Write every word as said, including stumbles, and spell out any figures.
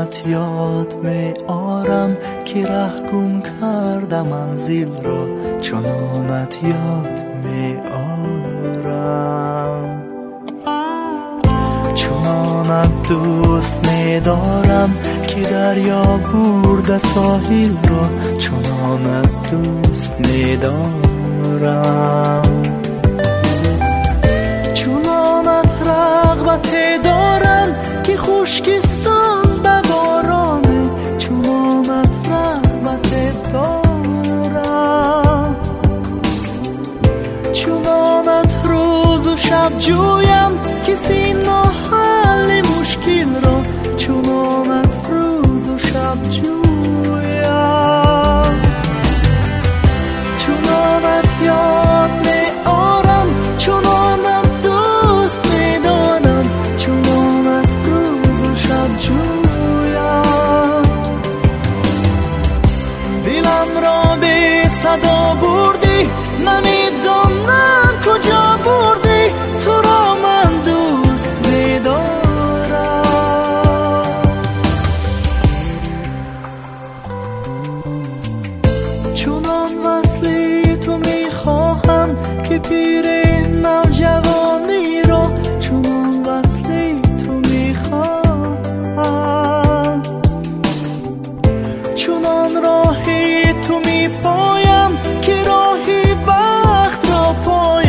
چونانت یاد می آرم که ره گم کرده منزل را، چونانت یاد می آرم. چونانت دوست می دارم که دریا برده ساحل را، چونانت دوست می دارم. چونانت رغبت دارم که خشکستان به بارانه، چونانت رغبت دارم. چونانت روز و شب جویم کسی نحل مشکل را، چونانت روز و شب جویم. چونانت یاد می آرم، چونانت دوست می دارم، چونانت روز و شب جویم. دلم را به صدا بردی، نمیدانم کجا بردی، تو را من دوست می دارم. چونان وصلی تو می خواهم که پیر نوجوانی را، چونان وصلی تو می خواهم. چونان راهی تو می پایم که راهی بخت را پایم،